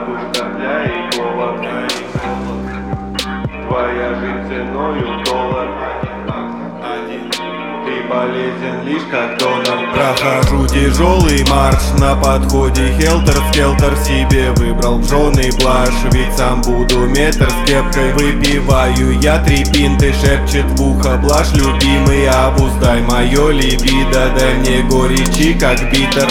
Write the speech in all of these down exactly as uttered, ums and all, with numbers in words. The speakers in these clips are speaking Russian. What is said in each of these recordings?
подушка для иголок. Твоя жизнь ценою в доллар. Ты полезен лишь как донор. Прохожу тяжелый марш, на подходе хелтер-скелтер себе выбрал в жены блажь. Ведь сам буду метр с кепкой. Выпиваю я три пинты, шепчет в ухо блажь. Любимый, обуздай мое либидо, дай мне горечи как битер.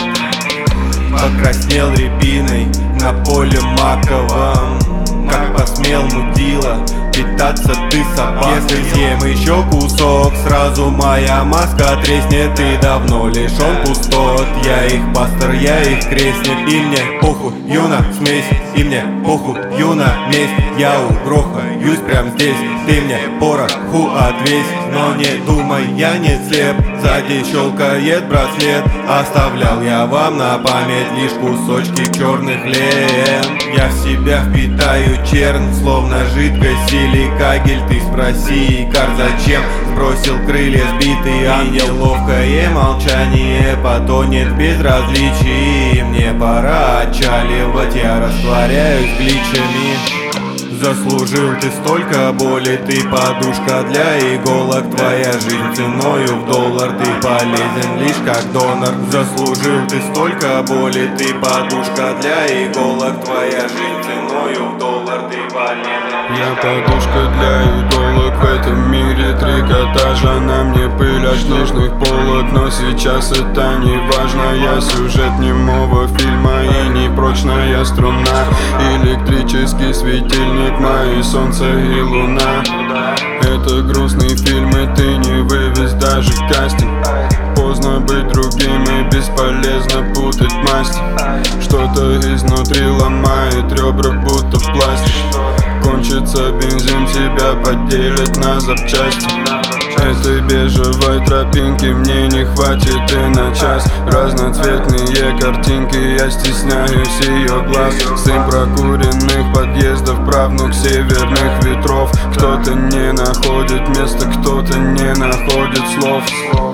Покраснел рябиной на поле маковом. Как посмел, мудила, питаться ты собака. Если съем еще кусок, сразу моя маска треснет. Ты давно лишен пустот, я их пастор, я их крестник. И мне похуй, юна смесь, и мне похуй, юна месть. Я угрохаюсь прям здесь, ты мне пороху отвесь. Но не думай, я не слеп, сзади щелкает браслет. Оставлял я вам на память лишь кусочки черных лент. Я в себя впитаю чернь, словно жидкость силикагель. Ты спроси, Икар, зачем сбросил крылья сбитый ангел? Ловкое молчание потонет в безразличии. Мне пора отчаливать, я растворяюсь гличами. Заслужил ты столько боли, ты подушка для иголок. Твоя жизнь ценою в доллар, ты полезен лишь как донор. Заслужил ты столько боли, ты подушка для иголок. Твоя жизнь ценою в доллар, ты полезен. Я подушка для иголок в этом мире трикотажа. На мне пыль от книжных полок, но сейчас это не важно. Я сюжет немого фильма и непрочная струна. Электрический светильник, мои солнце и луна. Это грустный фильм, и ты не вывез даже кастинг. Поздно быть другим и бесполезно путать масти. Что-то изнутри ломает ребра, будто пластик. Кончится бензин, тебя поделят на запчасти. Этой бежевой тропинки мне не хватит и на час. Разноцветные картинки, я стесняюсь ее глаз. Сын прокуренных подъездов, правнук северных ветров. Кто-то не находит места, кто-то не находит слов.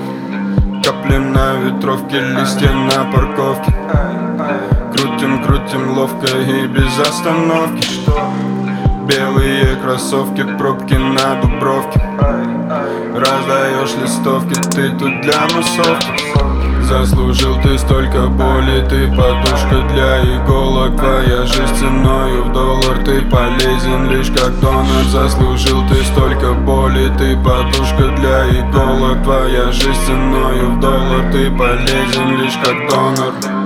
Капли на ветровке, листья на парковке. Крутим, крутим ловко и без остановки. Белые кроссовки, пробки на Дубровке. Раздаешь листовки, ты тут для массовки. Заслужил ты столько боли, ты подушка для иголок. Твоя жизнь ценою в доллар, ты полезен лишь как донор. Заслужил ты столько боли, ты подушка для иголок. Твоя жизнь ценою в доллар, ты полезен лишь как донор.